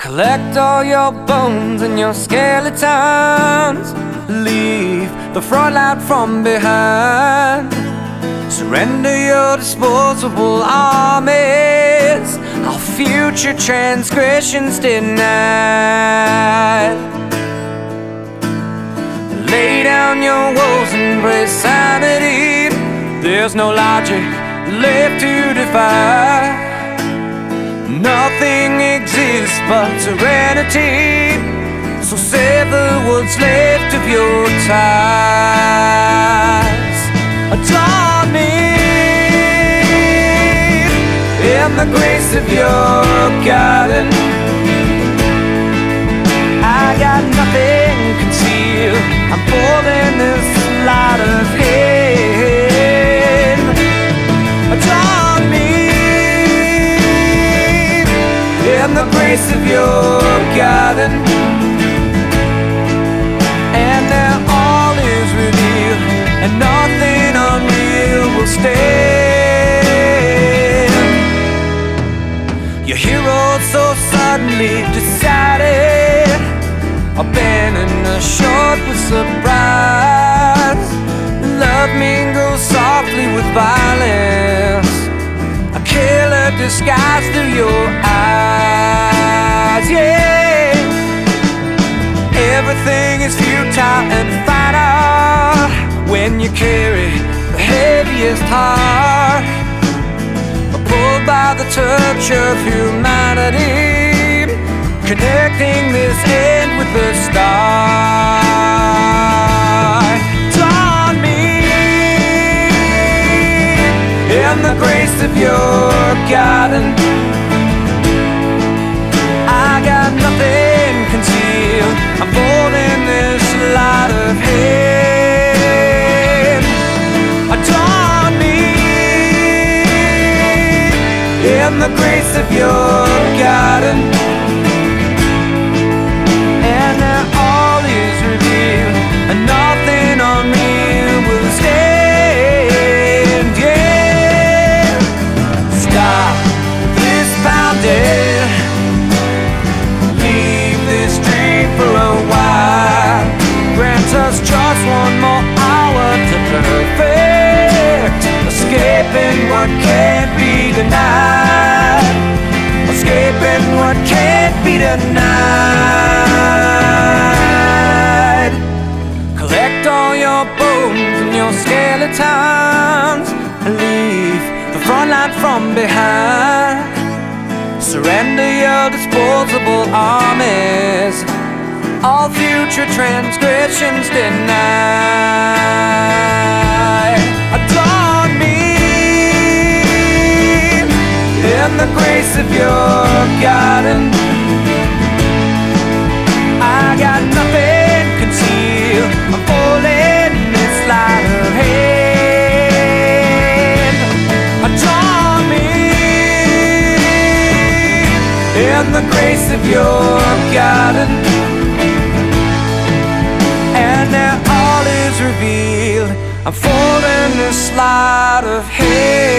Collect all your bones and your skeletons. Leave the front line from behind. Surrender your disposable armies. All future transgressions denied. Lay down your woes, embrace sanity. There's no logic left to defy. Nothing exists but serenity. So sever what's left of your ties. Adore me in the grace of your garden. I got nothing concealed. I'm holding this light of hate. Adore me in the grace of your garden. And now all is revealed, and nothing unreal will stand. Your hero so suddenly decided, abandoned us short with surprise. Love mingles softly with violence, a killer disguised through your eyes. Yeah, everything is futile and final when you carry the heaviest heart. Pulled by the touch of humanity, connecting this end with the start. Dawn me in the grace of your garden. I got nothing concealed. I'm holding this light of hate. Adore me in the grace of your garden. And now all is revealed, and nothing on me will stand. Yeah, stop this pounding. Leave this dream for a while. Grant us just one more hour to perfect, escaping what can't be denied. Escaping what can't be denied. Collect all your bones and your skeletons, and leave the front line from behind. Surrender your disposable armies. All future transgressions denied. Adore me in the grace of your garden. I got nothing concealed. I'm holding this light of hand. Adore me in the grace of your garden. And now all is revealed. I'm folding this light of hate.